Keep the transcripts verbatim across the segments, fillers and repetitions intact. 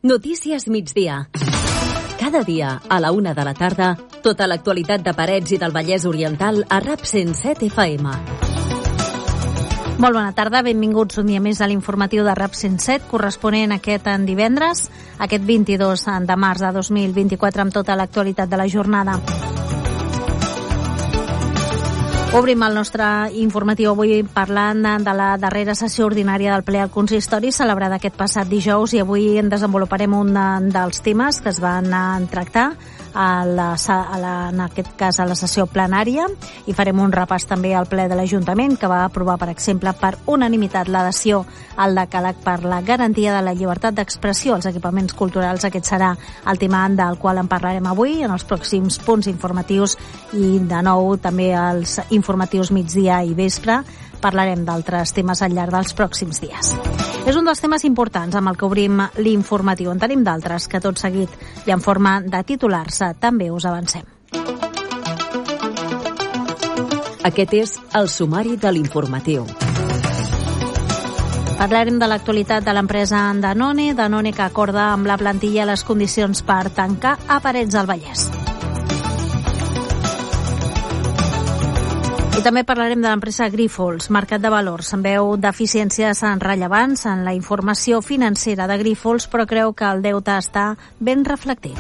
Notícies migdia. Cada dia, a la una de la tarda, tota l'actualitat de Parets i del Vallès Oriental a RAP cent set F M. Molt bona tarda, benvinguts un dia més a l'informatiu de RAP cent set, corresponent aquest en divendres, aquest vint-i-dos de març de dos mil vint-i-quatre, amb tota l'actualitat de la jornada. Obrim el nostre informatiu avui parlant de la darrera sessió ordinària del ple al consistori celebrada aquest passat dijous, i avui en desenvoluparem un dels temes que es van tractar a la, a la, en aquest cas a la sessió plenària, i farem un repàs també al ple de l'Ajuntament, que va aprovar, per exemple, per unanimitat l'adhesió al decàleg per la garantia de la llibertat d'expressió als equipaments culturals. Aquest serà el tema del qual en parlarem avui en els pròxims punts informatius, i de nou també els informatius migdia i vespre parlarem d'altres temes al llarg dels pròxims dies. És un dels temes importants amb el que obrim l'informatiu. En tenim d'altres que tot seguit i en forma de titulars també us avancem. Aquest és el sumari de l'informatiu. Parlarem de l'actualitat de l'empresa Danone, Danone que acorda amb la plantilla les condicions per tancar a Parets del Vallès. I també parlarem de l'empresa Grífols, Mercat de Valors. Se'n veu deficiències rellevants en la informació financera de Grífols, però creu que el deute està ben reflectit.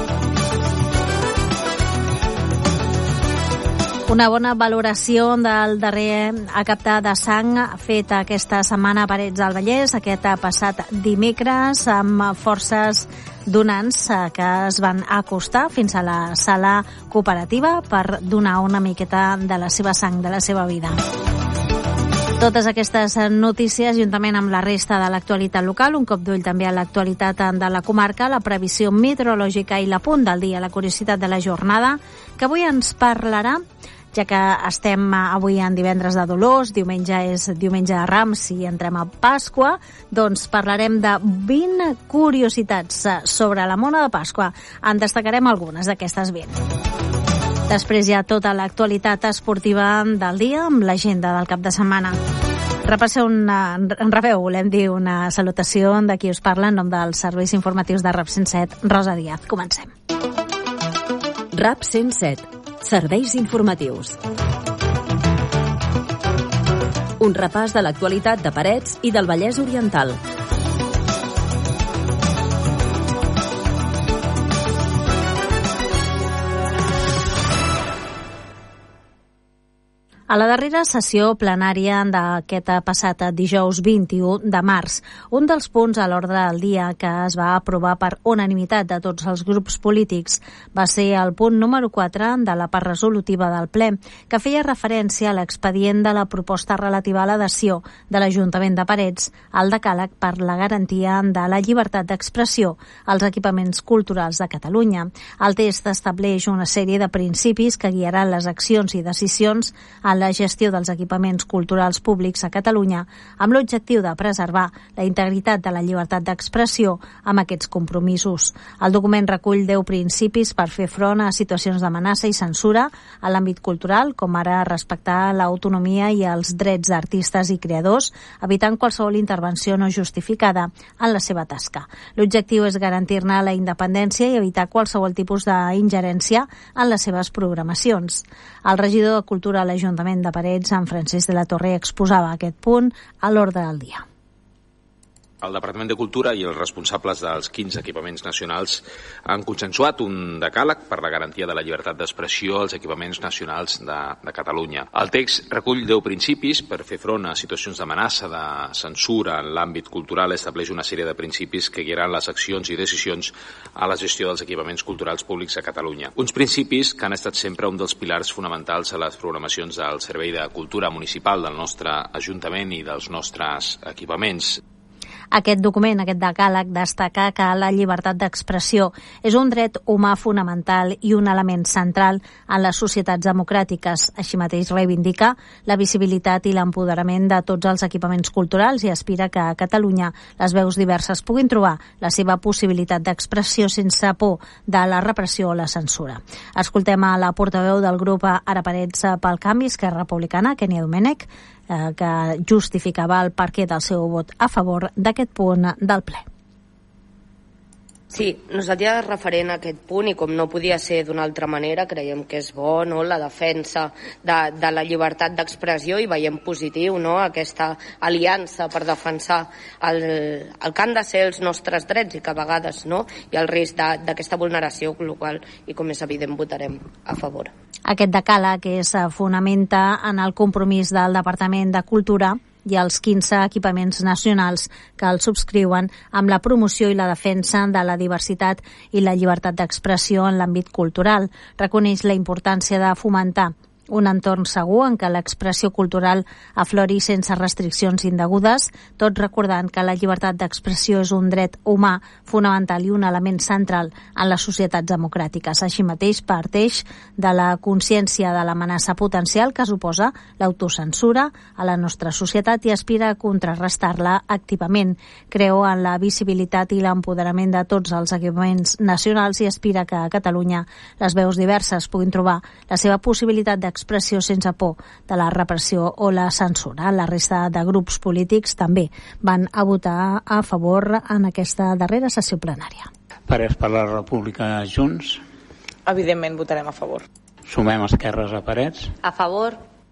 Una bona valoració del darrer acaptar de sang fet aquesta setmana a Parets del Vallès, aquest passat dimecres, amb forces donants que es van acostar fins a la sala cooperativa per donar una miqueta de la seva sang, de la seva vida. Totes aquestes notícies, juntament amb la resta de l'actualitat local, un cop d'ull també a l'actualitat de la comarca, la previsió meteorològica i l'apunt del dia, la curiositat de la jornada, que avui ens parlarà, ja que estem avui en divendres de Dolors, diumenge és diumenge de Rams i entrem a Pasqua, doncs parlarem de vint curiositats sobre la mona de Pasqua. En destacarem algunes d'aquestes vint. Després hi ha tota l'actualitat esportiva del dia amb l'agenda del cap de setmana. Repasseu una, en rebeu, volem dir una salutació de qui us parla en nom dels serveis informatius de RAP cent set, Rosa Díaz. Comencem. RAP cent set. Serveis informatius. Un repàs de l'actualitat de Parets i del Vallès Oriental. A la darrera sessió plenària d'aquest passat dijous vint-i-u de març, un dels punts a l'ordre del dia que es va aprovar per unanimitat de tots els grups polítics va ser el punt número quatre de la part resolutiva del ple, que feia referència a l'expedient de la proposta relativa a l'adhesió de l'Ajuntament de Parets al decàleg per la garantia de la llibertat d'expressió als equipaments culturals de Catalunya. El text estableix una sèrie de principis que guiaran les accions i decisions en la gestió dels equipaments culturals públics a Catalunya, amb l'objectiu de preservar la integritat de la llibertat d'expressió amb aquests compromisos. El document recull deu principis per fer front a situacions d'amenaça i censura a l'àmbit cultural, com ara respectar l'autonomia i els drets d'artistes i creadors, evitant qualsevol intervenció no justificada en la seva tasca. L'objectiu és garantir-ne la independència i evitar qualsevol tipus d'ingerència en les seves programacions. El regidor de Cultura a l'Ajuntament de Parets, en Francesc de la Torre, exposava aquest punt a l'ordre del dia. El Departament de Cultura i els responsables dels quinze equipaments nacionals han consensuat un decàleg per la garantia de la llibertat d'expressió als equipaments nacionals de, de Catalunya. El text recull deu principis per fer front a situacions d'amenaça, de censura en l'àmbit cultural. Estableix una sèrie de principis que guiaran les accions i decisions a la gestió dels equipaments culturals públics a Catalunya. Uns principis que han estat sempre un dels pilars fonamentals a les programacions del Servei de Cultura Municipal del nostre Ajuntament i dels nostres equipaments. Aquest document, aquest decàleg, destaca que la llibertat d'expressió és un dret humà fonamental i un element central en les societats democràtiques. Així mateix reivindica la visibilitat i l'empoderament de tots els equipaments culturals i aspira que a Catalunya les veus diverses puguin trobar la seva possibilitat d'expressió sense por de la repressió o la censura. Escoltem a la portaveu del grup Ara Parets pel Canvi, Esquerra Republicana, Kenia Domènech, que justificava el perquè del seu vot a favor d'aquest punt del ple. Sí, nosaltres referent a aquest punt, i com no podia ser d'una altra manera, creiem que és bo, no?, la defensa de, de la llibertat d'expressió, i veiem positiu, no?, aquesta aliança per defensar el, el que han de ser els nostres drets i que a vegades, no?, hi ha el risc d'aquesta vulneració, el qual, i com és evident, votarem a favor. Aquest decàleg que es fonamenta en el compromís del Departament de Cultura i els quinze equipaments nacionals que el subscriuen amb la promoció i la defensa de la diversitat i la llibertat d'expressió en l'àmbit cultural. Reconeix la importància de fomentar un entorn segur en què l'expressió cultural aflori sense restriccions indegudes, tot recordant que la llibertat d'expressió és un dret humà fonamental i un element central en les societats democràtiques. Així mateix, parteix de la consciència de l'amenaça potencial que suposa l'autocensura a la nostra societat i aspira a contrarrestar-la activament. Creu en la visibilitat i l'empoderament de tots els equipaments nacionals i aspira que a Catalunya les veus diverses puguin trobar la seva possibilitat d'expressió expressió sense por de la repressió o la censura. La resta de grups polítics també van a votar a favor en aquesta darrera sessió plenària. Parets per la República Junts. Evidentment votarem a favor. Sumem esquerres a Parets. A favor.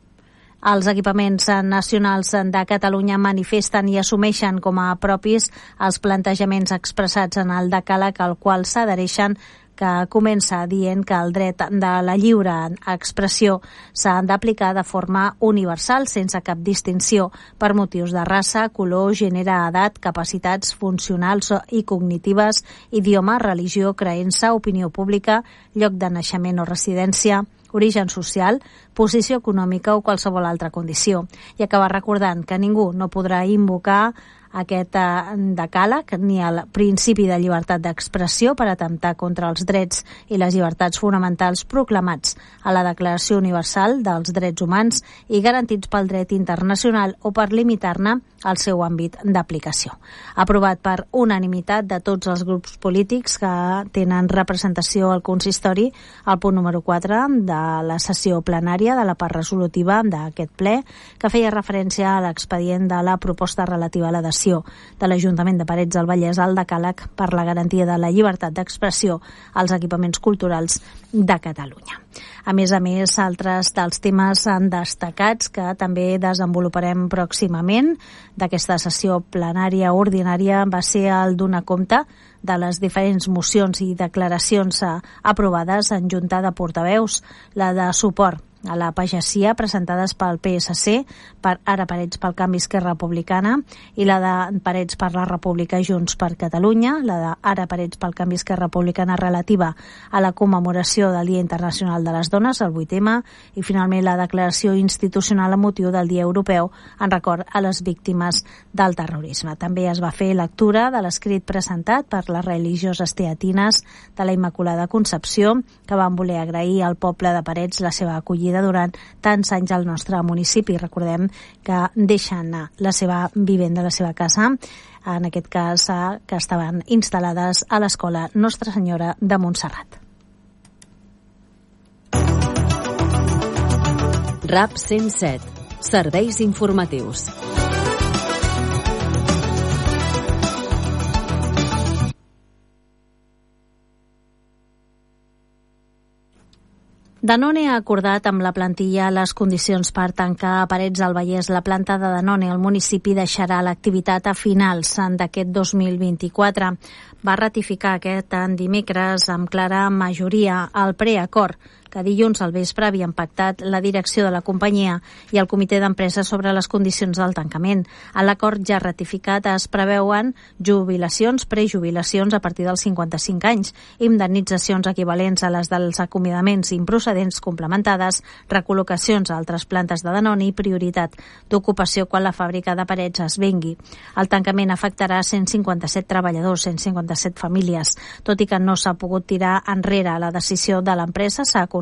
Els equipaments nacionals de Catalunya manifesten i assumeixen com a propis els plantejaments expressats en el decàleg al qual s'adhereixen, que comença dient que el dret de la lliure expressió s'ha d'aplicar de forma universal, sense cap distinció, per motius de raça, color, gènere, edat, capacitats funcionals i cognitives, idioma, religió, creença, opinió pública, lloc de naixement o residència, origen social, posició econòmica o qualsevol altra condició. I acaba recordant que ningú no podrà invocar aquest decàleg ni el principi de llibertat d'expressió per atemptar contra els drets i les llibertats fonamentals proclamats a la Declaració Universal dels Drets Humans i garantits pel dret internacional o per limitar-ne el seu àmbit d'aplicació. Aprovat per unanimitat de tots els grups polítics que tenen representació al consistori, el punt número quatre de la sessió plenària de la part resolutiva d'aquest ple, que feia referència a l'expedient de la proposta relativa a l'adhesió de l'Ajuntament de Parets del Vallès al decàleg per la garantia de la llibertat d'expressió als equipaments culturals de Catalunya. A més a més, altres dels temes destacats que també desenvoluparem pròximament d'aquesta sessió plenària ordinària va ser el donar compte de les diferents mocions i declaracions aprovades en Junta de Portaveus, la de suport a la pagesia presentades pel P S C, per Ara Parets pel Canvi Esquerra Republicana, i la de Parets per la República Junts per Catalunya, la de Ara Parets pel Canvi Esquerra Republicana relativa a la commemoració del Dia Internacional de les Dones, el vuit eme, i finalment la declaració institucional a motiu del Dia Europeu en record a les víctimes del terrorisme. També es va fer lectura de l'escrit presentat per les religioses teatines de la Immaculada Concepció, que van voler agrair al poble de Parets la seva acollida durant tants anys al nostre municipi. Recordem que deixen la seva vivenda, la seva casa, en aquest cas que estaven instal·lades a l'escola Nostra Senyora de Montserrat. RAP cent set. Serveis informatius. Danone ha acordat amb la plantilla les condicions per tancar a Parets del Vallès. La planta de Danone al municipi deixarà l'activitat a finals d'aquest dos mil vint-i-quatre. Va ratificar aquest dimecres amb clara majoria el preacord que dilluns al vespre havien pactat la direcció de la companyia i el comitè d'empresa sobre les condicions del tancament. En l'acord ja ratificat es preveuen jubilacions, prejubilacions a partir dels cinquanta-cinc anys, indemnitzacions equivalents a les dels acomiadaments improcedents complementades, recol·locacions a altres plantes de Danone i prioritat d'ocupació quan la fàbrica de Parets es vengui. El tancament afectarà cent cinquanta-set treballadors, cent cinquanta-set famílies. Tot i que no s'ha pogut tirar enrere la decisió de l'empresa, s'ha aconseguit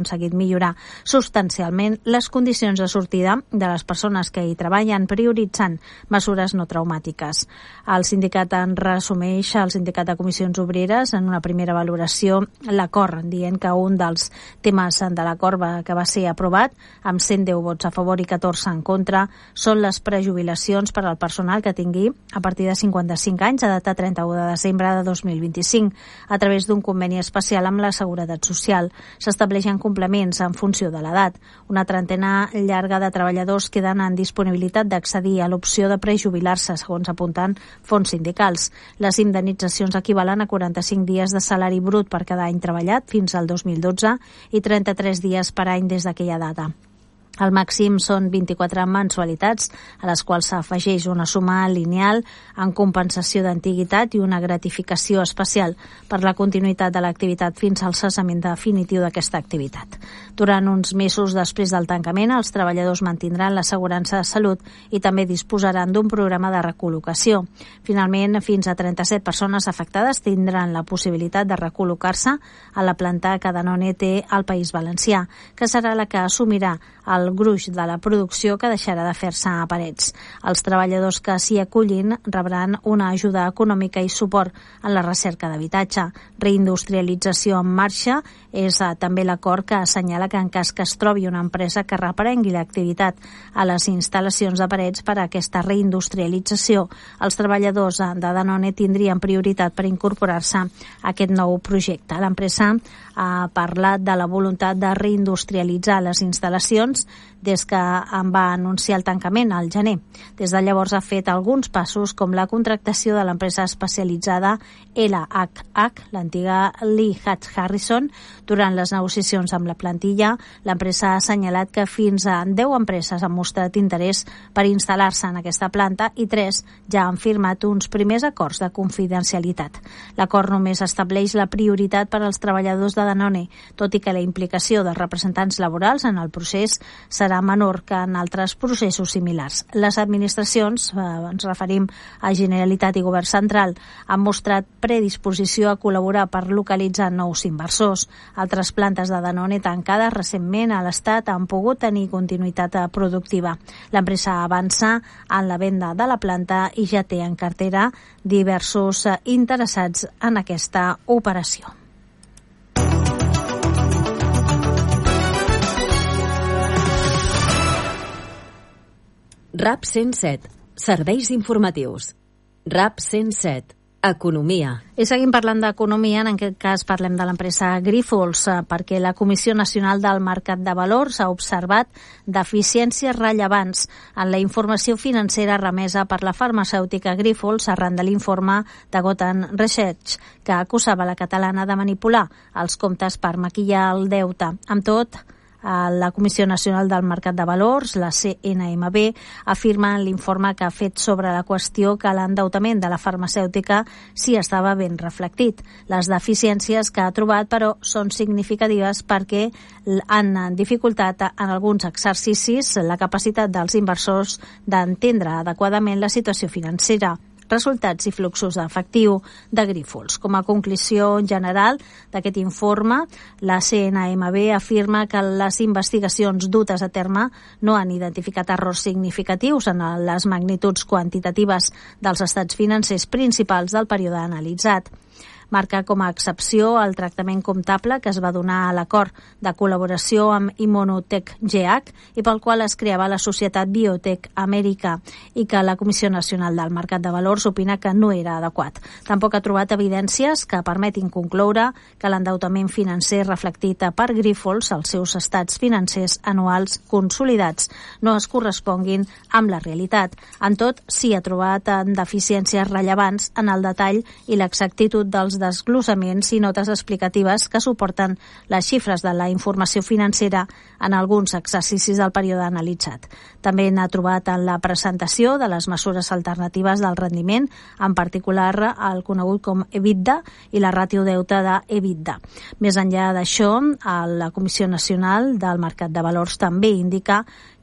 aconseguit millorar substancialment les condicions de sortida de les persones que hi treballen, prioritzant mesures no traumàtiques. El sindicat en resumeix, el sindicat de comissions obreres, en una primera valoració l'acord, dient que un dels temes de l'acord que va ser aprovat, amb cent deu vots a favor i catorze en contra, són les prejubilacions per al personal que tingui a partir de cinquanta-cinc anys a data trenta-u de desembre de dos mil vint-i-cinc, a través d'un conveni especial amb la Seguretat Social. S'estableixen complements en funció de l'edat. Una trentena llarga de treballadors queden en disponibilitat d'accedir a l'opció de prejubilar-se, segons apunten fons sindicals. Les indemnitzacions equivalen a quaranta-cinc dies de salari brut per cada any treballat fins al dos mil dotze i trenta-tres dies per any des d'aquella data. El màxim són vint-i-quatre mensualitats, a les quals s'afegeix una suma lineal en compensació d'antiguitat i una gratificació especial per la continuïtat de l'activitat fins al cessament definitiu d'aquesta activitat. Durant uns mesos després del tancament, els treballadors mantindran l'assegurança de salut i també disposaran d'un programa de recol·locació. Finalment, fins a trenta-set persones afectades tindran la possibilitat de recol·locar-se a la planta que Danone té al País Valencià, que serà la que assumirà el gruix de la producció que deixarà de fer-se a Parets. Els treballadors que s'hi acullin rebran una ajuda econòmica i suport en la recerca d'habitatge. Reindustrialització en marxa és eh, també l'acord que assenyala que en cas que es trobi una empresa que reprengui l'activitat a les instal·lacions de Parets per a aquesta reindustrialització, els treballadors de Danone tindrien prioritat per incorporar-se a aquest nou projecte. L'empresa ha parlat de la voluntat de reindustrialitzar les instal·lacions des que en va anunciar el tancament al gener. Des de llavors ha fet alguns passos com la contractació de l'empresa especialitzada L H H, l'antiga Lee Hatch Harrison. Durant les negociacions amb la plantilla, l'empresa ha assenyalat que fins a deu empreses han mostrat interès per instal·lar-se en aquesta planta i tres ja han firmat uns primers acords de confidencialitat. L'acord només estableix la prioritat per als treballadors de Danone, tot i que la implicació dels representants laborals en el procés serà menor que en altres processos similars. Les administracions, eh, ens referim a Generalitat i Govern Central, han mostrat predisposició a col·laborar per localitzar nous inversors. Altres plantes de Danone tancades recentment a l'Estat han pogut tenir continuïtat productiva. L'empresa avança en la venda de la planta i ja té en cartera diversos interessats en aquesta operació. RAP cent set, serveis informatius. RAP cent set, economia. I seguim parlant d'economia, en aquest cas parlem de l'empresa Grífols, perquè la Comissió Nacional del Mercat de Valors ha observat deficiències rellevants en la informació financera remesa per la farmacèutica Grífols arran de l'informe de Gotham Research, que acusava la catalana de manipular els comptes per maquillar el deute. Amb tot, la Comissió Nacional del Mercat de Valors, la C N M V, afirma en l'informe que ha fet sobre la qüestió que l'endeutament de la farmacèutica sí estava ben reflectit. Les deficiències que ha trobat, però, són significatives perquè han dificultat en alguns exercicis la capacitat dels inversors d'entendre adequadament la situació financera, resultats i fluxos d'efectiu de Grífols. Com a conclusió general d'aquest informe, la C N M V afirma que les investigacions dutes a terme no han identificat errors significatius en les magnituds quantitatives dels estats financers principals del període analitzat. Marca com a excepció el tractament comptable que es va donar a l'acord de col·laboració amb Immunotech G H i pel qual es creava la societat Biotech Amèrica i que la Comissió Nacional del Mercat de Valors opina que no era adequat. Tampoc ha trobat evidències que permetin concloure que l'endeutament financer reflectit per Grífols, els seus estats financers anuals consolidats, no es corresponguin amb la realitat. En tot, sí ha trobat deficiències rellevants en el detall i l'exactitud dels desglossaments i notes explicatives que suporten les xifres de la informació financera en alguns exercicis del període analitzat. També n'ha trobat en la presentació de les mesures alternatives del rendiment, en particular el conegut com EBITDA i la ràtio deute de EBITDA. Més enllà d'això, la Comissió Nacional del Mercat de Valors també indica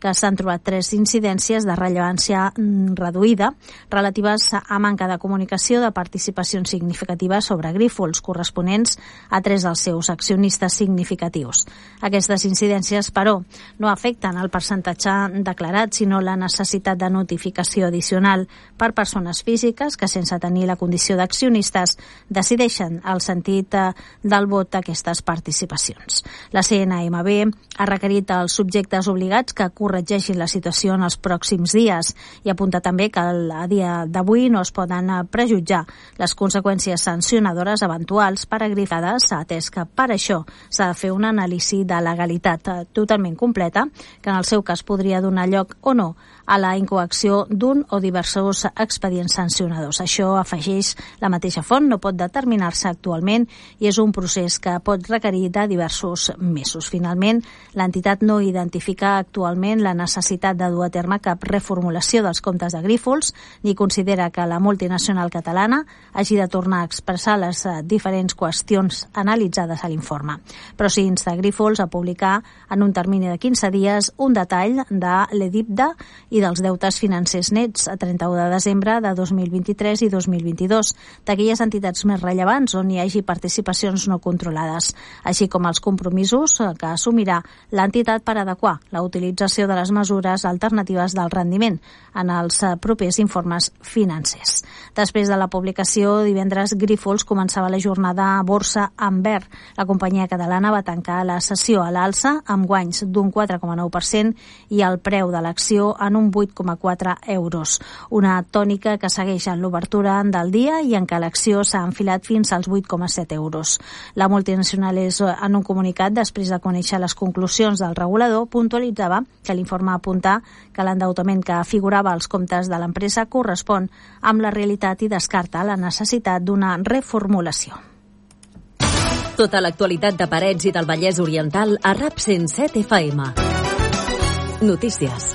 que s'han trobat tres incidències de rellevància reduïda relatives a manca de comunicació de participacions significatives sobre Grífols, corresponents a tres dels seus accionistes significatius. Aquestes incidències, però, no afecten el percentatge declarat, sinó la necessitat de notificació addicional per persones físiques que, sense tenir la condició d'accionistes, decideixen el sentit del vot d'aquestes participacions. La C N M B ha requerit als subjectes obligats que corregeixin la situació en els pròxims dies i apunta també que a dia d'avui no es poden prejutjar les conseqüències sancionadores eventuals per a Grifades, atès que per això s'ha de fer una anàlisi de legalitat totalment completa, que en el seu cas podria donar lloc o no a la incoacció d'un o diversos expedients sancionadors. Això, afegeix la mateixa font, no pot determinar-se actualment i és un procés que pot requerir de diversos mesos. Finalment, l'entitat no identifica actualment la necessitat de dur a terme cap reformulació dels comptes de Grífols ni considera que la multinacional catalana hagi de tornar a expressar les diferents qüestions analitzades a l'informe. Però sí insta Grífols a publicar en un termini de quinze dies un detall de l'EDIPDA i dels deutes financers nets a trenta-u de desembre de dos mil vint-i-tres i dos mil vint-i-dos d'aquelles entitats més rellevants on hi hagi participacions no controlades, així com els compromisos que assumirà l'entitat per adequar la utilització de les mesures alternatives del rendiment en els propers informes financers. Després de la publicació, divendres Grífols començava la jornada a borsa en verd. La companyia catalana va tancar la sessió a l'alça amb guanys d'un quatre coma nou per cent i el preu de l'acció en un vuit coma quatre euros. Una tònica que segueix en l'obertura del dia i en què l'acció s'ha enfilat fins als vuit coma set euros. La multinacional és en un comunicat, després de conèixer les conclusions del regulador, puntualitzava que l'informe apunta que l'endeutament que figurava als comptes de l'empresa correspon amb la realitat i descarta la necessitat d'una reformulació. Tota l'actualitat de Parets i del Vallès Oriental a RAP cent set F M. Notícies.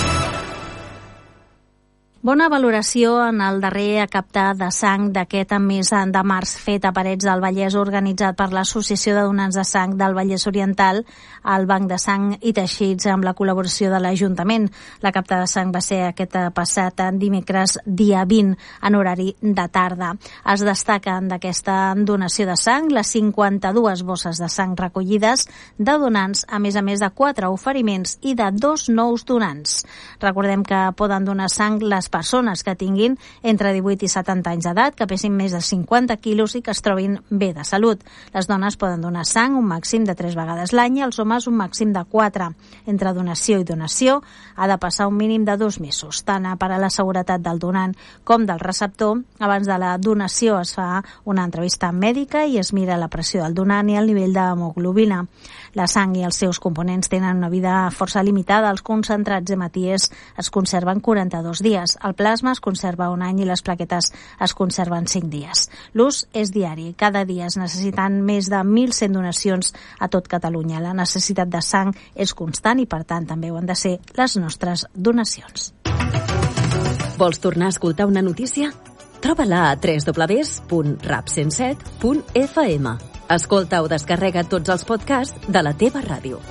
Bona valoració en el darrer captar de sang d'aquest mes de març fet a Parets del Vallès, organitzat per l'Associació de Donants de Sang del Vallès Oriental, el Banc de Sang i Teixits, amb la col·laboració de l'Ajuntament. La capta de sang va ser aquest passat dimecres dia vint en horari de tarda. Es destaquen d'aquesta donació de sang les cinquanta-dues bosses de sang recollides de donants, a més a més de quatre oferiments i de dos nous donants. Recordem que poden donar sang les persones que tinguin entre divuit i setanta anys d'edat, que pesin més de cinquanta quilos i que es trobin bé de salut. Les dones poden donar sang un màxim de tres vegades l'any i els homes un màxim de quatre. Entre donació i donació ha de passar un mínim de dos mesos. Tant per a la seguretat del donant com del receptor, abans de la donació es fa una entrevista mèdica i es mira la pressió del donant i el nivell d'hemoglobina. La sang i els seus components tenen una vida força limitada. Els concentrats hematies es conserven quaranta-dos dies. El plasma es conserva un any i les plaquetes es conserven cinc dies. L'ús és diari. Cada dia es necessiten més de mil cent donacions a tot Catalunya. La necessitat de sang és constant i, per tant, també ho han de ser les nostres donacions. Vols tornar a escoltar una notícia? Troba-la a w w w punt rap cent set punt f m. Escolta o descarrega tots els podcasts de la teva ràdio.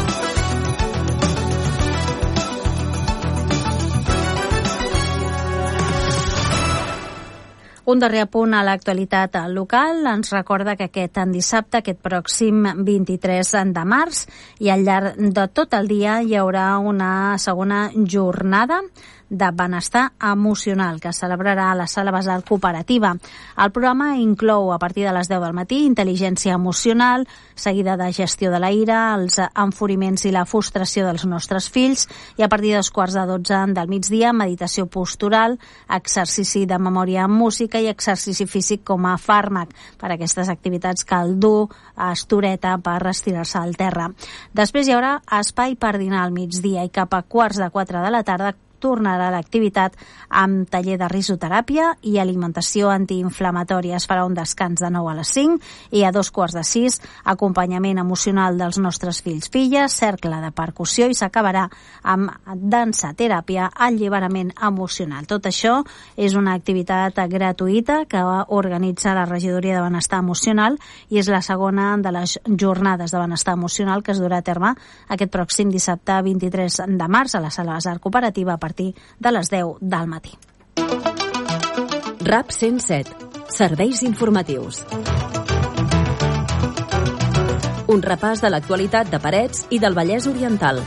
Un darrer apunt a l'actualitat local ens recorda que aquest dissabte, aquest pròxim vint-i-tres de març, i al llarg de tot el dia hi haurà una segona jornada de benestar emocional que es celebrarà a la Sala Basal Cooperativa. El programa inclou a partir de les deu del matí intel·ligència emocional, seguida de gestió de la ira, els enfuriments i la frustració dels nostres fills, i a partir dels quarts de dotze del migdia meditació postural, exercici de memòria amb música i exercici físic com a fàrmac. Per aquestes activitats cal dur estoreta per estirar-se al terra. Després hi haurà espai per dinar al migdia i cap a quarts de quatre de la tarda tornarà l'activitat amb taller de risoteràpia i alimentació antiinflamatòria. Es farà un descans de nou a les cinc i a dos quarts de sis acompanyament emocional dels nostres fills, filles, cercle de percussió i s'acabarà amb dansa, teràpia, alliberament emocional. Tot això és una activitat gratuïta que organitza la Regidoria de Benestar Emocional i és la segona de les jornades de benestar emocional que es durà a terme aquest pròxim dissabte vint-i-tres de març a la Sala Besar Cooperativa a partir de les deu del matí. RAP cent set. Serveis informatius. Un repàs de l'actualitat de Parets i del Vallès Oriental.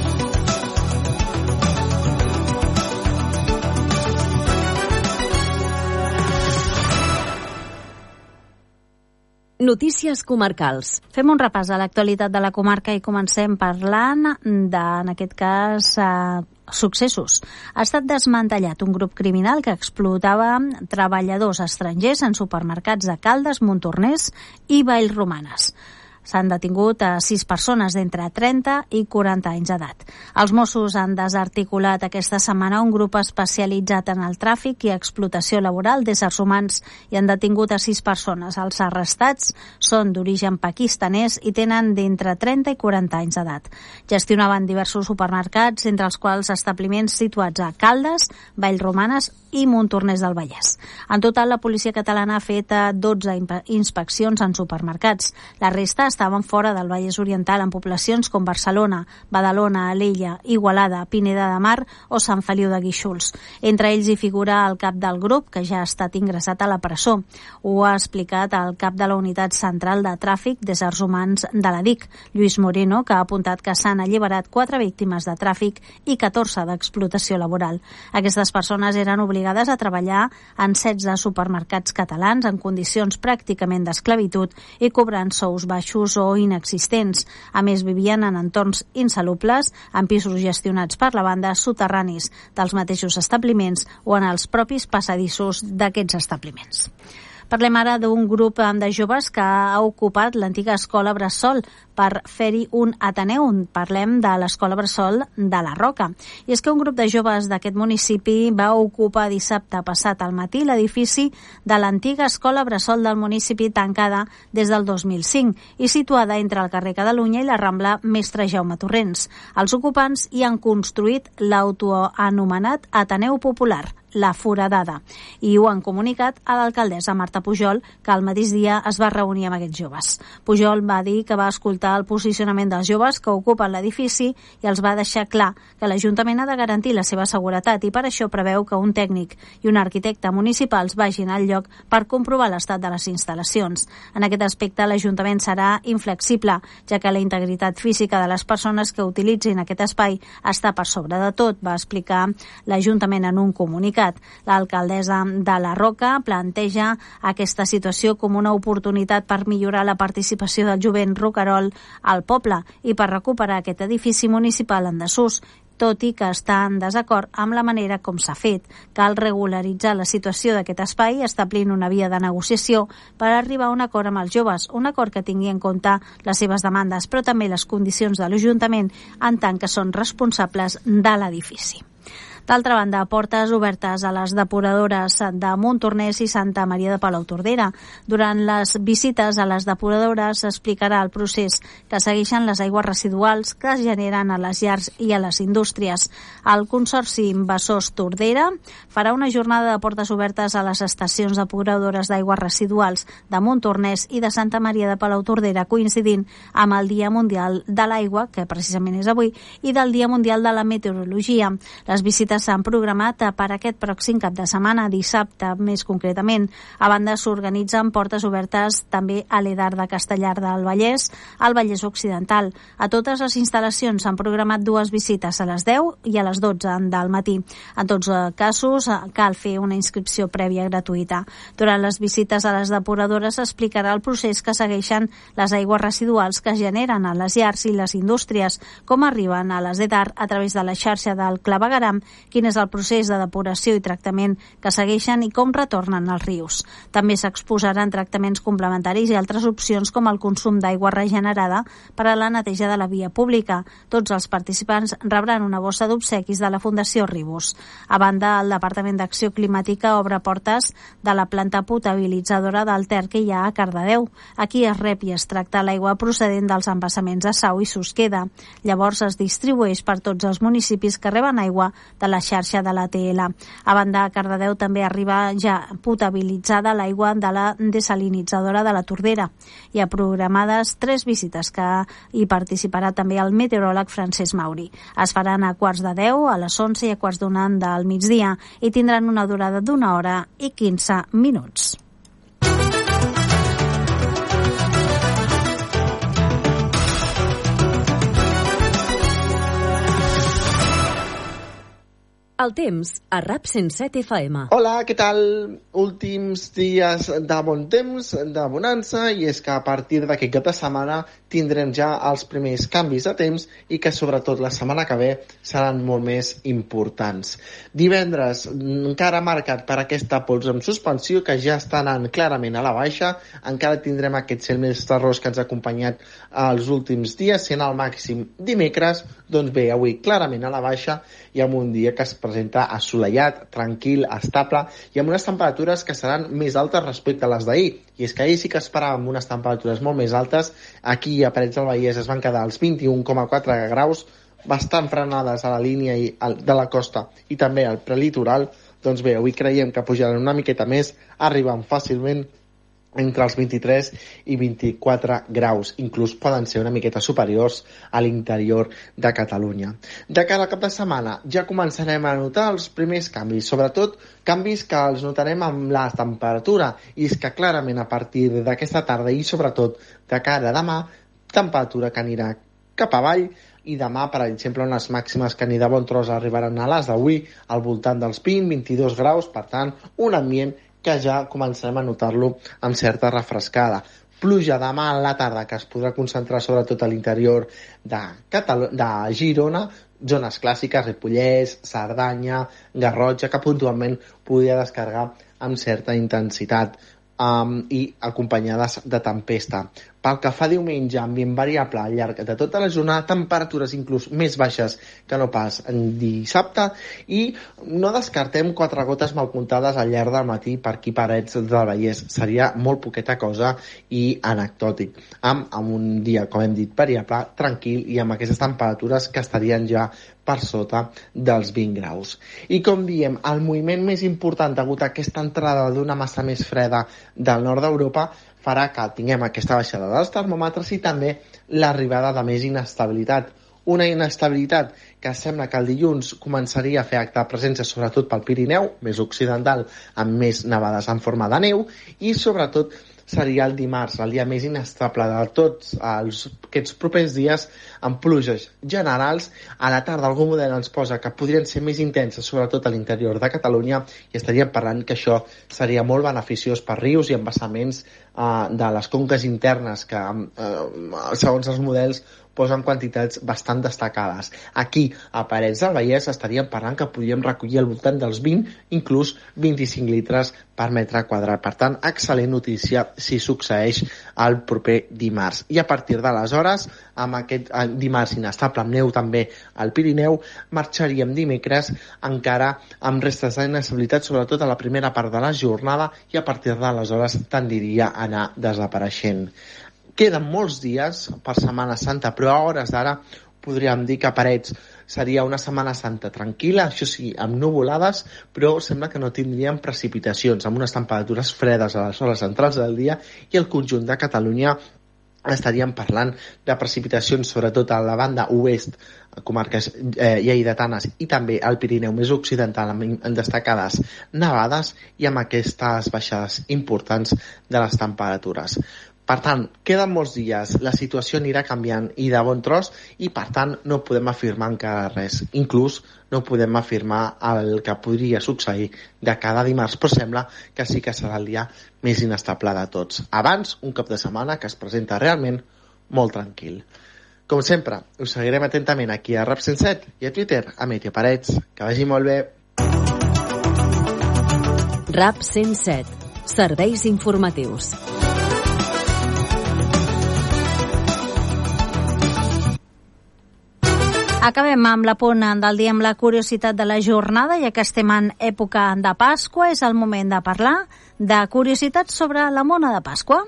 Notícies comarcals. Fem un repàs a l'actualitat de la comarca i comencem parlant de, en aquest cas, eh, successos. Ha estat desmantellat un grup criminal que explotava treballadors estrangers en supermercats de Caldes, Montornès i Vallromanes. S'han detingut a sis persones d'entre trenta i quaranta anys d'edat. Els Mossos han desarticulat aquesta setmana un grup especialitzat en el tràfic i explotació laboral d'éssers humans i han detingut a sis persones. Els arrestats són d'origen pakistanès i tenen d'entre trenta i quaranta anys d'edat. Gestionaven diversos supermercats, entre els quals establiments situats a Caldes, Vallromanes i Montornès del Vallès. En total, la policia catalana ha fet dotze inspeccions en supermercats. La resta estaven fora del Vallès Oriental en poblacions com Barcelona, Badalona, Alella, Igualada, Pineda de Mar o Sant Feliu de Guíxols. Entre ells hi figura el cap del grup, que ja ha estat ingressat a la presó. Ho ha explicat el cap de la Unitat Central de Tràfic d'éssers humans de la D I C, Lluís Moreno, que ha apuntat que s'han alliberat quatre víctimes de tràfic i catorze d'explotació laboral. Aquestes persones eren obligades a treballar en setze supermercats catalans en condicions pràcticament d'esclavitud i cobrant sous baixos o inexistents. A més, vivien en entorns insalubles, en pisos gestionats per la banda, soterranis dels mateixos establiments o en els propis passadissos d'aquests establiments. Parlem ara d'un grup de joves que ha ocupat l'antiga escola Bressol per fer-hi un Ateneu. Parlem de l'escola Bressol de la Roca. I és que un grup de joves d'aquest municipi va ocupar dissabte passat al matí l'edifici de l'antiga escola Bressol del municipi, tancada des del dos mil cinc i situada entre el carrer Catalunya i la Rambla Mestre Jaume Torrents. Els ocupants hi han construït l'autoanomenat Ateneu Popular, La Foradada, i ho han comunicat a l'alcaldessa Marta Pujol, que al mateix dia es va reunir amb aquests joves. Pujol va dir que va escoltar el posicionament dels joves que ocupen l'edifici i els va deixar clar que l'Ajuntament ha de garantir la seva seguretat i per això preveu que un tècnic i un arquitecte municipals vagin al lloc per comprovar l'estat de les instal·lacions. En aquest aspecte, l'Ajuntament serà inflexible, ja que la integritat física de les persones que utilitzin aquest espai està per sobre de tot, va explicar l'Ajuntament en un comunicat. L'alcaldessa de la Roca planteja aquesta situació com una oportunitat per millorar la participació del jovent roquerol al poble i per recuperar aquest edifici municipal en desús, tot i que està en desacord amb la manera com s'ha fet. Cal regularitzar la situació d'aquest espai establint una via de negociació per arribar a un acord amb els joves, un acord que tingui en compte les seves demandes, però també les condicions de l'Ajuntament en tant que són responsables de l'edifici. D'altra banda, portes obertes a les depuradores de Montornès i Santa Maria de Palautordera. Durant les visites a les depuradores s'explicarà el procés que segueixen les aigües residuals que es generen a les llars i a les indústries. El Consorci Invasors Tordera farà una jornada de portes obertes a les estacions depuradores d'aigües residuals de Montornès i de Santa Maria de Palautordera, coincidint amb el Dia Mundial de l'Aigua, que precisament és avui, i del Dia Mundial de la Meteorologia. Les visites s'han programat per aquest pròxim cap de setmana, dissabte més concretament. A banda, s'organitzen portes obertes també a l'Edar de Castellar del Vallès, al Vallès Occidental. A totes les instal·lacions s'han programat dues visites, a les deu i a les dotze del matí. En tots els casos cal fer una inscripció prèvia gratuïta. Durant les visites a les depuradores s'explicarà el procés que segueixen les aigües residuals que es generen a les llars i les indústries, com arriben a les Edar a través de la xarxa del clavegueram quin és el procés de depuració i tractament que segueixen i com retornen als rius. També s'exposaran tractaments complementaris i altres opcions com el consum d'aigua regenerada per a la neteja de la via pública. Tots els participants rebran una bossa d'obsequis de la Fundació Ribus. A banda, el Departament d'Acció Climàtica obre portes de la planta potabilitzadora del Ter que hi ha a Cardedeu. Aquí es rep i es tracta l'aigua procedent dels embassaments de Sau i Susqueda. Llavors es distribueix per tots els municipis que reben aigua de la xarxa de l'A T L. A banda, a Cardedeu també arriba ja potabilitzada l'aigua de la desalinitzadora de la Tordera. Hi ha programades tres visites que hi participarà també el meteoròleg Francesc Mauri. Es faran a quarts de deu, a les onze i a quarts d'una del migdia i tindran una durada d'una hora i quinze minuts. El temps, a RAP cent set F M. Hola, què tal? Últims dies de bon temps, de bonança, i és que a partir d'aquest cap de setmana tindrem ja els primers canvis de temps i que sobretot la setmana que ve seran molt més importants. Divendres, encara marcat per aquesta pols en suspensió que ja està anant clarament a la baixa, encara tindrem aquest cel més terrós que ens ha acompanyat els últims dies, sent el màxim dimecres, doncs bé, avui clarament a la baixa i amb un dia que es presenta assolellat, tranquil, estable i amb unes temperatures que seran més altes respecte a les d'ahir. I és que ahir sí que esperàvem unes temperatures molt més altes. Aquí a Parets del Vallès es van quedar als vint-i-un coma quatre graus, bastant frenades a la línia de la costa i també al prelitoral. Doncs bé, avui creiem que pujaran una miqueta més, arribant fàcilment entre els vint-i-tres i vint-i-quatre graus, inclús poden ser una miqueta superiors a l'interior de Catalunya. De cara al cap de setmana ja començarem a notar els primers canvis, sobretot canvis que els notarem amb la temperatura, i és que clarament a partir d'aquesta tarda i sobretot de cara a demà, temperatura que anirà cap avall, i demà, per exemple, unes màximes que ni de bon tros arribaran a les d'avui, al voltant dels vint a vint-i-dos graus, per tant, un ambient que ja començarem a notar-lo amb certa refrescada. Pluja demà a la tarda que es podrà concentrar sobretot a l'interior de, Catal- de Girona, zones clàssiques, Ripollès, Cerdanya, Garrotxa, que puntualment podria descarregar amb certa intensitat um, i acompanyades de tempesta. Pel que fa diumenge, ambient variable al llarg de tota la jornada, temperatures inclús més baixes que no pas en dissabte, i no descartem quatre gotes mal comptades al llarg del matí per aquí Parets del Vallès. Seria molt poqueta cosa i anecdòtic, amb, amb un dia, com hem dit, variable, tranquil i amb aquestes temperatures que estarien ja per sota dels vint graus. I com diem, el moviment més important degut a aquesta entrada d'una massa més freda del nord d'Europa farà que tinguem aquesta baixada dels termòmetres i també l'arribada de més inestabilitat. Una inestabilitat que sembla que el dilluns començaria a fer acte de presència sobretot pel Pirineu, més occidental, amb més nevades en forma de neu, i sobretot seria el dimarts, el dia més inestable de tots els, aquests propers dies, amb pluges generals. A la tarda algun model ens posa que podrien ser més intenses, sobretot a l'interior de Catalunya, i estaríem parlant que això seria molt beneficiós per rius i embassaments eh, de les conques internes, que eh, segons els models posen quantitats bastant destacades. Aquí, a Parets del Vallès, estaríem parlant que podríem recollir al voltant dels vint, inclús vint-i-cinc litres per metre quadrat. Per tant, excel·lent notícia si succeeix el proper dimarts. I a partir d'aleshores, amb aquest dimarts inestable, amb neu també al Pirineu, marxaríem dimecres encara amb restes d'inestabilitat, sobretot a la primera part de la jornada, i a partir d'aleshores tendiria a anar desapareixent. Queden molts dies per Setmana Santa, però a hores d'ara podríem dir que Parets seria una Setmana Santa tranquil·la, això sí, amb nuvolades, però sembla que no tindríem precipitacions, amb unes temperatures fredes a les hores centrals del dia, i el conjunt de Catalunya estaríem parlant de precipitacions sobretot a la banda oest, comarques eh, lleidatanes i també al Pirineu més occidental, amb destacades nevades i amb aquestes baixades importants de les temperatures. Per tant, queden molts dies, la situació anirà canviant i de bon tros, i per tant no podem afirmar encara res. Inclús no podem afirmar el que podria succeir de cada dimarts, però sembla que sí que serà el dia més inestable de tots. Abans, un cap de setmana que es presenta realment molt tranquil. Com sempre, us seguirem atentament aquí a Rap cent set i a Twitter a Meteo Parets. Que vagi molt bé. Rap cent set. Serveis informatius. Acabem amb la punt del dia amb la curiositat de la jornada, ja que estem en època de Pasqua, és el moment de parlar de curiositats sobre la mona de Pasqua.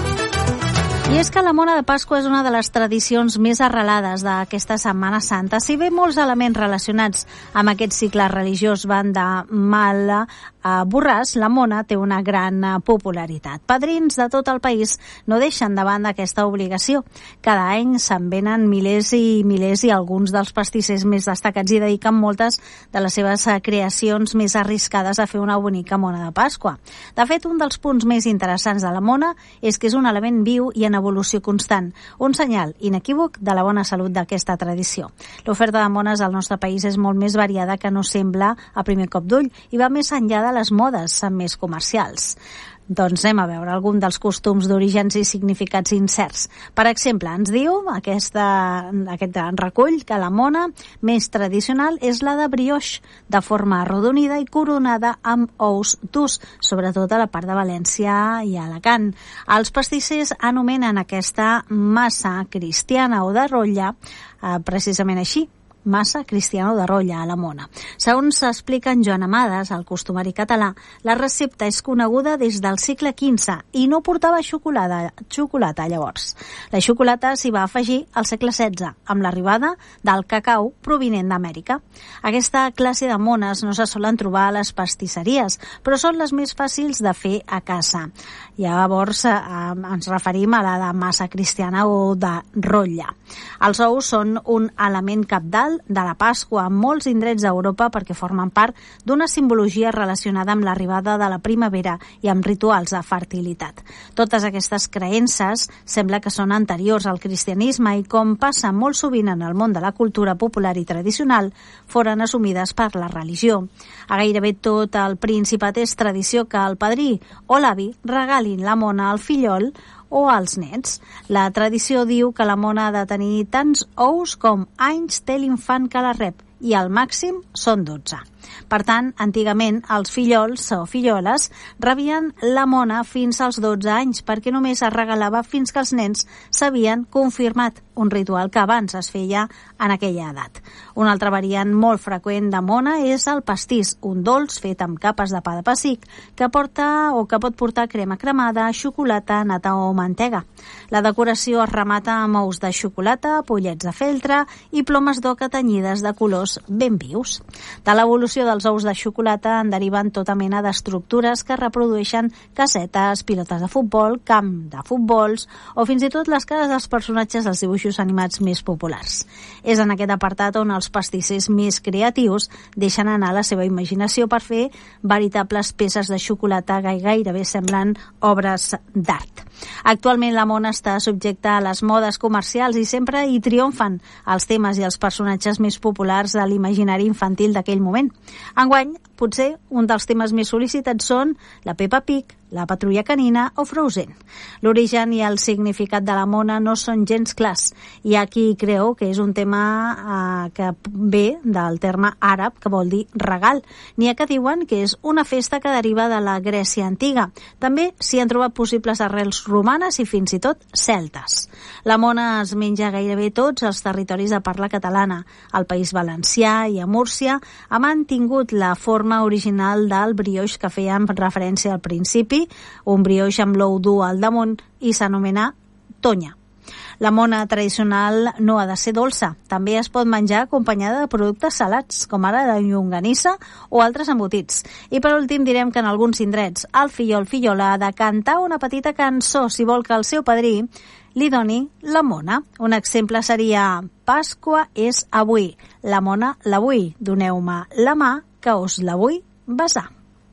I és que la mona de Pasqua és una de les tradicions més arrelades d'aquesta Setmana Santa. Si bé molts elements relacionats amb aquest cicle religiós van de mal a borràs, la mona té una gran popularitat. Padrins de tot el país no deixen davant d'aquesta obligació. Cada any se'n venen milers i milers i alguns dels pastissers més destacats hi dediquen moltes de les seves creacions més arriscades a fer una bonica mona de Pasqua. De fet, un dels punts més interessants de la mona és que és un element viu i en evolució constant, un senyal inequívoc de la bona salut d'aquesta tradició. L'oferta de mones al nostre país és molt més variada que no sembla a primer cop d'ull i va més enllà de les modes més comercials. Doncs anem a veure algun dels costums d'orígens i significats incerts. Per exemple, ens diu aquesta, aquest recull que la mona més tradicional és la de brioix, de forma arrodonida i coronada amb ous durs, sobretot a la part de València i Alacant. Els pastissers anomenen aquesta massa cristiana o de rotlle, eh, precisament així, massa cristiana de rotlle a la mona. Segons s'explica en Joan Amades, el costumari català, la recepta és coneguda des del segle quinze i no portava xocolata, xocolata llavors. La xocolata s'hi va afegir al segle setze, amb l'arribada del cacau provinent d'Amèrica. Aquesta classe de mones no se solen trobar a les pastisseries, però són les més fàcils de fer a casa. Llavors eh, ens referim a la de massa cristiana o de rotlle. Els ous són un element cabdal de la Pasqua en molts indrets d'Europa perquè formen part d'una simbologia relacionada amb l'arribada de la primavera i amb rituals de fertilitat. Totes aquestes creences sembla que són anteriors al cristianisme i, com passa molt sovint en el món de la cultura popular i tradicional, foren assumides per la religió. A gairebé tot el Principat és tradició que el padrí o l'avi regalin la mona al fillol o als nets. La tradició diu que la mona ha de tenir tants ous com anys té l'infant que la rep i al màxim són dotze. Per tant, antigament els fillols o filloles rebien la mona fins als dotze anys perquè només es regalava fins que els nens s'havien confirmat, un ritual que abans es feia en aquella edat. Una altra variant molt freqüent de mona és el pastís, un dolç fet amb capes de pa de pessic que porta o que pot portar crema cremada, xocolata, nata o mantega. La decoració es remata amb ous de xocolata, pollets de feltre i plomes d'oca tenyides de colors ben vius. De l'evolució dels ous de xocolata en deriven tota mena d'estructures que reprodueixen casetes, pilotes de futbol, camp de futbols o fins i tot les cares dels personatges dels dibuixos animats més populars. És en aquest apartat on els pastissers més creatius deixen anar la seva imaginació per fer veritables peces de xocolata que gairebé semblen obres d'art. Actualment la mona està subjecta a les modes comercials i sempre hi triomfen els temes i els personatges més populars de l'imaginari infantil d'aquell moment. Enguany, potser un dels temes més sol·licitats són la Peppa Pig, la Patrulla Canina o Frozen. L'origen i el significat de la mona no són gens clars. Hi ha qui creu que és un tema eh, que ve del terme àrab, que vol dir regal. N'hi ha que diuen que és una festa que deriva de la Grècia antiga. També s'hi han trobat possibles arrels romanes i fins i tot celtes. La mona es menja gairebé tots els territoris de parla catalana. Al País Valencià i a Múrcia ha mantingut la forma original del brioix que fèiem referència al principi, un brioix amb l'ou dur al damunt i s'anomena tonya. La mona tradicional no ha de ser dolça. També es pot menjar acompanyada de productes salats, com ara la llonganissa o altres embotits. I per últim direm que en alguns indrets el fillol fillola ha de cantar una petita cançó si vol que el seu padrí li doni la mona. Un exemple seria Pasqua és avui, la mona la vull, doneu-me la mà que us la vull besar.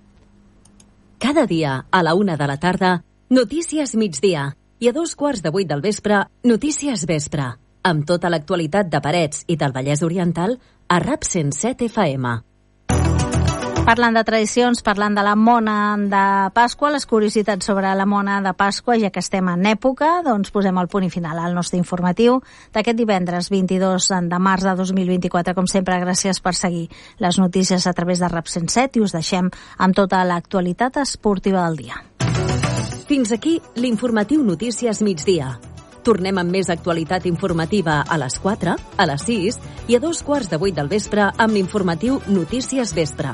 Cada dia, a la una de la tarda, Notícies migdia. I a dos quarts de vuit del vespre, Notícies vespre. Amb tota l'actualitat de Parets i del Vallès Oriental a Rap cent set F M. Parlant de tradicions, parlant de la mona de Pasqua, les curiositats sobre la mona de Pasqua, ja que estem en època, doncs posem el punt i final al nostre informatiu d'aquest divendres vint-i-dos de març de dos mil vint-i-quatre. Com sempre, gràcies per seguir les notícies a través de Rap cent set i us deixem amb tota l'actualitat esportiva del dia. Fins aquí l'informatiu Notícies Migdia. Tornem amb més actualitat informativa a les quatre, a les sis i a dos quarts de vuit del vespre amb l'informatiu Notícies Vespre.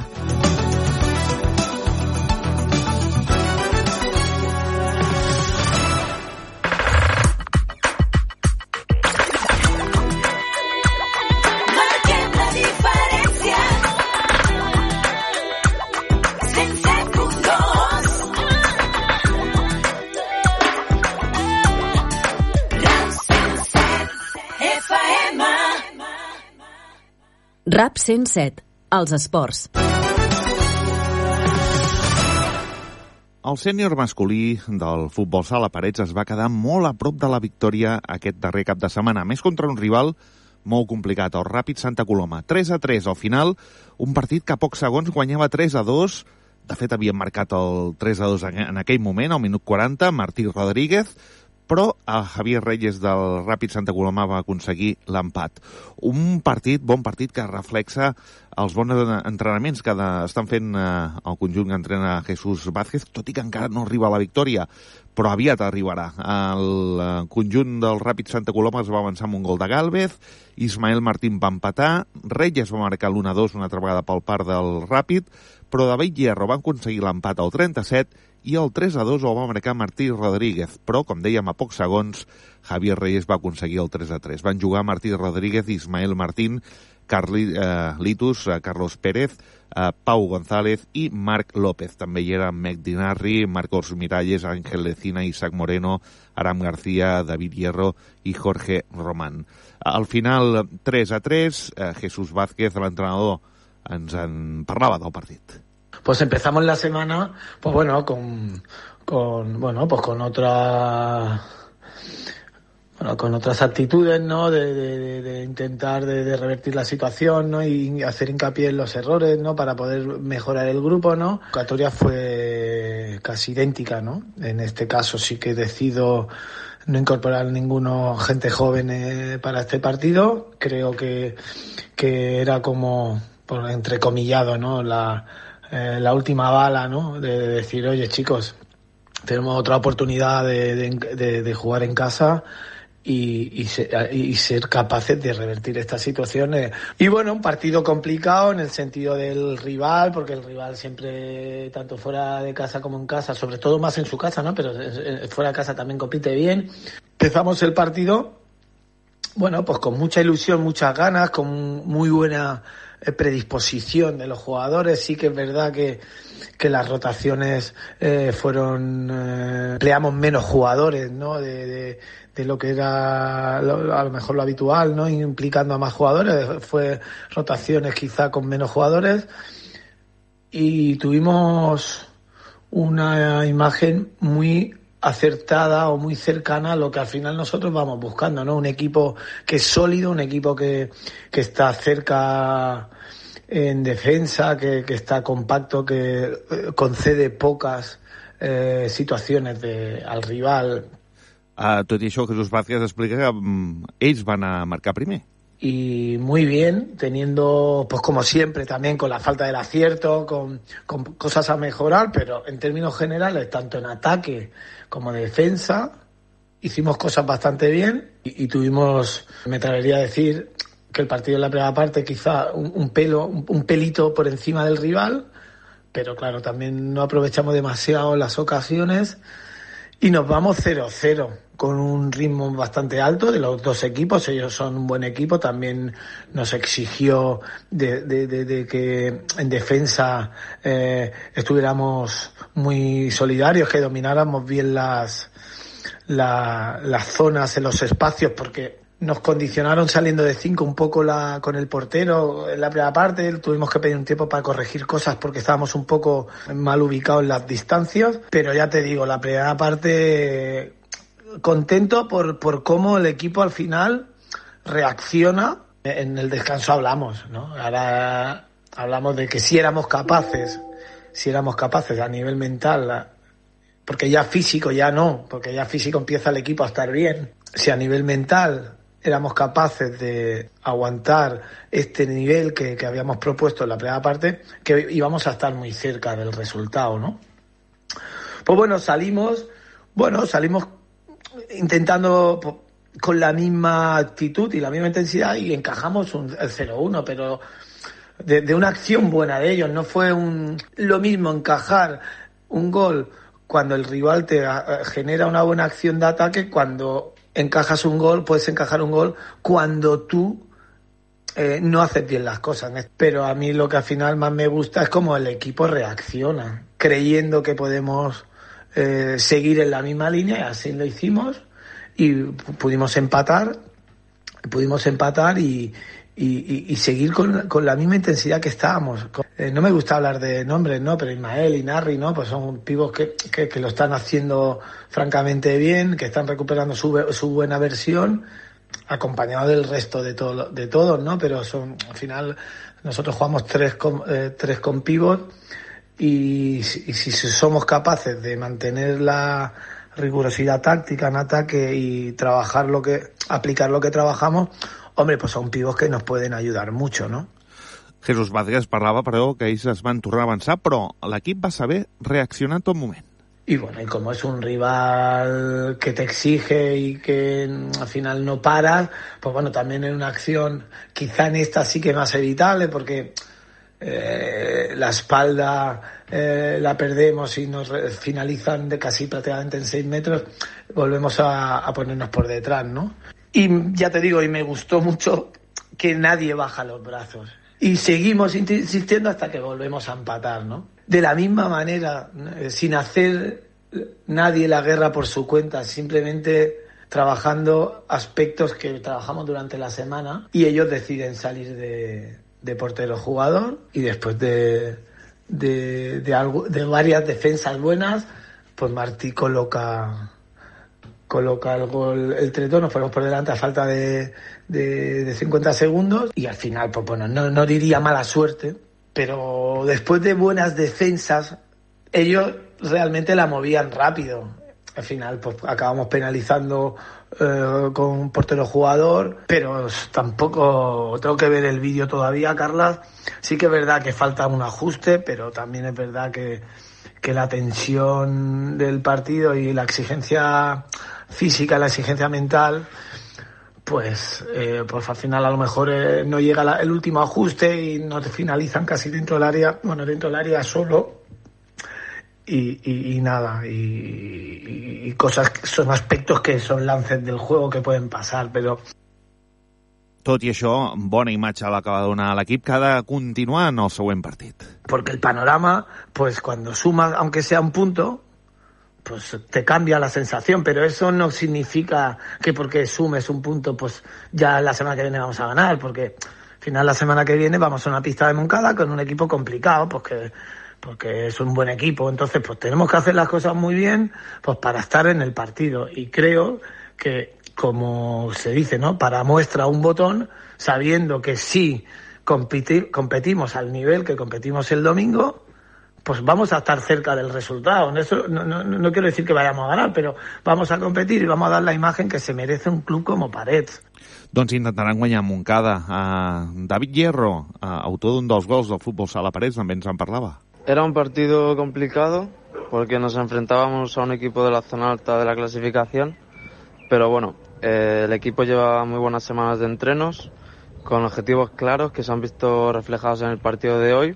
Rap cent set, els esports. El sènior masculí del futbol sala Parets es va quedar molt a prop de la victòria aquest darrer cap de setmana, més contra un rival molt complicat, el Ràpid Santa Coloma. tres a tres al final, un partit que a pocs segons guanyava tres a dos. De fet, havien marcat el tres a dos en aquell moment, al minut quaranta, Martí Rodríguez, però el Javier Reyes del Ràpid Santa Coloma va aconseguir l'empat. Un partit, bon partit, que reflexa els bons entrenaments que estan fent el conjunt que entrena Jesús Vázquez, tot i que encara no arriba a la victòria, però aviat arribarà. El conjunt del Ràpid Santa Coloma es va avançar amb un gol de Gálvez, Ismael Martín va empatar, Reyes va marcar l'u a dos una altra vegada pel part del Ràpid, però David Hierro va aconseguir l'empat al trenta-set i el tres a dos el va marcar Martí Rodríguez, però, com dèiem, a pocs segons, Javier Reyes va aconseguir el tres a tres. Van jugar Martí Rodríguez, Ismael Martín, Carlitos, eh, Carlos Pérez, eh, Pau González i Marc López. També hi eren Mec Dinarri, Marcos Miralles, Ángel Lecina, Isaac Moreno, Aram García, David Hierro i Jorge Román. Al final, tres a tres, eh, Jesús Vázquez, l'entrenador, ens en parlava del partit. Pues empezamos la semana, pues bueno, con, con bueno, pues con otra, bueno, con otras actitudes, ¿no? De, de, de intentar de, de revertir la situación, ¿no? Y hacer hincapié en los errores, ¿no? Para poder mejorar el grupo, ¿no? La convocatoria fue casi idéntica, ¿no? En este caso sí que decido no incorporar ninguno gente joven eh, para este partido. Creo que que era como, por entrecomillado, ¿no? La Eh, la última bala, ¿no? De decir, oye, chicos, tenemos otra oportunidad de, de, de, de jugar en casa y, y, ser, y ser capaces de revertir estas situaciones. Y bueno, un partido complicado en el sentido del rival, porque el rival siempre, tanto fuera de casa como en casa, sobre todo más en su casa, ¿no? Pero fuera de casa también compite bien. Empezamos el partido, bueno, pues con mucha ilusión, muchas ganas, con muy buena predisposición de los jugadores. Sí que es verdad que, que las rotaciones eh, fueron, eh, empleamos menos jugadores, ¿no? De, de, de lo que era lo, a lo mejor lo habitual, ¿no? Implicando a más jugadores. Fue rotaciones quizá con menos jugadores y tuvimos una imagen muy acertada o muy cercana a lo que al final nosotros vamos buscando, ¿no? Un equipo que es sólido, un equipo que, que está cerca en defensa, que, que está compacto, que concede pocas eh, situaciones de, al rival. Uh, tot i això, Jesús Vázquez explica que um, ells van a marcar primer. Y muy bien, teniendo, pues como siempre, también con la falta del acierto, con, con cosas a mejorar, pero en términos generales, tanto en ataque como defensa, hicimos cosas bastante bien y, y tuvimos, me atrevería a decir, que el partido en la primera parte quizá un, un pelo, un, un pelito por encima del rival, pero claro, también no aprovechamos demasiado las ocasiones y nos vamos cero cero. Con un ritmo bastante alto de los dos equipos. Ellos son un buen equipo, también nos exigió de, de, de, de que en defensa eh, estuviéramos muy solidarios, que domináramos bien las, la, las zonas en los espacios, porque nos condicionaron saliendo de cinco un poco la, con el portero en la primera parte. Tuvimos que pedir un tiempo para corregir cosas porque estábamos un poco mal ubicados en las distancias, pero ya te digo, la primera parte contento por, por cómo el equipo al final reacciona. En el descanso hablamos, ¿no? Ahora hablamos de que si éramos capaces, si éramos capaces a nivel mental, porque ya físico ya no, porque ya físico empieza el equipo a estar bien, si a nivel mental éramos capaces de aguantar este nivel que, que habíamos propuesto en la primera parte, que íbamos a estar muy cerca del resultado, ¿no? Pues bueno, salimos, bueno, salimos intentando pues, con la misma actitud y la misma intensidad y encajamos un, el cero uno, pero de, de una acción buena de ellos. No fue un, lo mismo encajar un gol cuando el rival te a, genera una buena acción de ataque, cuando encajas un gol, puedes encajar un gol cuando tú eh, no haces bien las cosas. Pero a mí lo que al final más me gusta es cómo el equipo reacciona, creyendo que podemos eh, seguir en la misma línea, y así lo hicimos y pudimos empatar, pudimos empatar y, y, y, y seguir con, con la misma intensidad que estábamos. Eh, no me gusta hablar de nombres, ¿no? Pero Ismael y Narri, ¿no? Pues son pibos que, que, que lo están haciendo francamente bien, que están recuperando su, su buena versión, acompañado del resto de todo, de todos, ¿no? Pero son, al final, nosotros jugamos tres con, eh, tres con pibos y, y si somos capaces de mantener la rigurosidad táctica en ataque y trabajar lo que, aplicar lo que trabajamos, hombre, pues son pibos que nos pueden ayudar mucho, ¿no? Jesús Vázquez parlava, però, que ells es van tornar a avançar, però l'equip va saber reaccionar en tot moment. Y bueno, y como es un rival que te exige y que al final no paras, pues bueno, también en una acción, quizá en esta sí que más evitable, porque eh, la espalda eh, la perdemos y nos finalizan de casi prácticamente en seis metros, volvemos a, a ponernos por detrás, ¿no? Y ya te digo, y me gustó mucho que nadie baja los brazos. Y seguimos insistiendo hasta que volvemos a empatar, ¿no? De la misma manera, sin hacer nadie la guerra por su cuenta, simplemente trabajando aspectos que trabajamos durante la semana y ellos deciden salir de, de portero jugador y después de, de, de, algo, de varias defensas buenas, pues Martí coloca... coloca el gol, el tres dos, nos ponemos por delante a falta de, de, de cincuenta segundos y al final, pues bueno, no, no diría mala suerte, pero después de buenas defensas, ellos realmente la movían rápido. Al final, pues acabamos penalizando eh, con un portero jugador, pero tampoco tengo que ver el vídeo todavía, Carla. Sí que es verdad que falta un ajuste, pero también es verdad que, que la tensión del partido y la exigencia física, la exigencia mental, pues, eh, pues al final a lo mejor eh, no llega la, el último ajuste y nos finalizan casi dentro del área, bueno, dentro del área solo y, y, y nada, y, y, y cosas que son aspectos que son lances del juego que pueden pasar, pero... Tot i això, bona imatge a la que va donar l'equip que ha de continuar en el següent partit. Porque el panorama, pues cuando sumas, aunque sea un punto, pues te cambia la sensación, pero eso no significa que porque sumes un punto, pues ya la semana que viene vamos a ganar, porque al final la semana que viene vamos a una pista de Moncada con un equipo complicado, porque, porque es un buen equipo, entonces pues tenemos que hacer las cosas muy bien, pues para estar en el partido, y creo que, como se dice, ¿no? Para muestra un botón, sabiendo que si competi- competimos al nivel que competimos el domingo, pues vamos a estar cerca del resultado. Eso no, no, no quiero decir que vayamos a ganar, pero vamos a competir y vamos a dar la imagen que se merece un club como Parets. Doncs intentaran guanyar a Moncada. Uh, David Hierro, uh, autor d'un dels gols del futbol sala Parets, també ens en parlava. Era un partido complicado porque nos enfrentábamos a un equipo de la zona alta de la clasificación, pero bueno, eh, el equipo lleva muy buenas semanas de entrenos con objetivos claros que se han visto reflejados en el partido de hoy.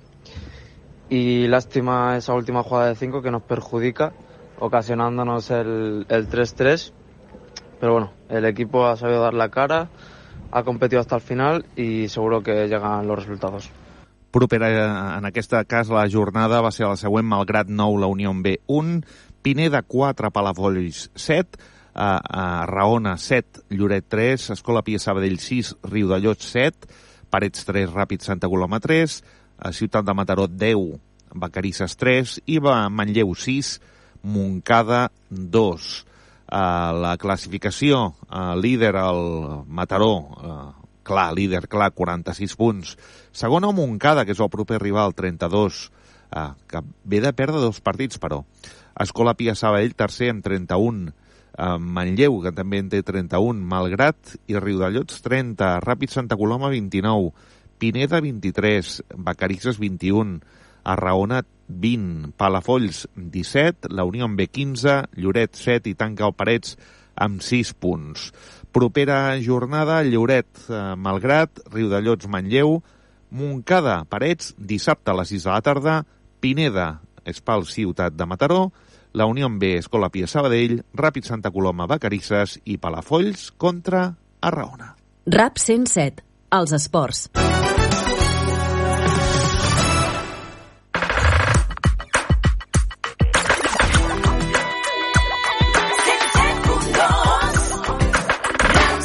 Y lástima esa última jugada de cinco que nos perjudica, ocasionándonos el, el tres tres. Pero bueno, el equipo ha sabido dar la cara, ha competido hasta el final y seguro que llegan los resultados. Propera, en aquest cas, la jornada va ser la següent: Malgrat nou, la Unió B un, Pineda quatre, Palafolls set, a, a Raona set, Lloret tres, Escola Pia Sabadell sis, Riudellots set, Parets tres, Ràpid Santa Coloma tres, a Ciutat de Mataró deu, Vacarisses tres i Manlleu sis, Moncada dos. A la classificació, a líder el Mataró, clar, líder clar, quaranta-sis punts. Segona, Montcada, que és el proper rival, trenta-dos, eh, que ve de perdre dos partits, però. Escola Pia Sabadell, tercer, amb trenta-un. Eh, Manlleu, que també en té trenta-un. Malgrat i Riudellots, trenta. Ràpid Santa Coloma, vint-i-nou. Pineda, vint-i-tres. Vacarisses, vint-i-un. Arraona, vint. Palafolls, disset. La Unió en B, quinze. Lloret, set. I tanca el Parets amb sis punts. Propera jornada, Lloret, eh, Malgrat, Riudellots, Manlleu, Montcada, Parets, dissabte a les sis de la tarda, Pineda, Espal, Ciutat de Mataró, la Unió en B, Escola Pia Sabadell, Ràpid Santa Coloma, Vacarisses i Palafolls contra Arraona. RAP cent set, els esports.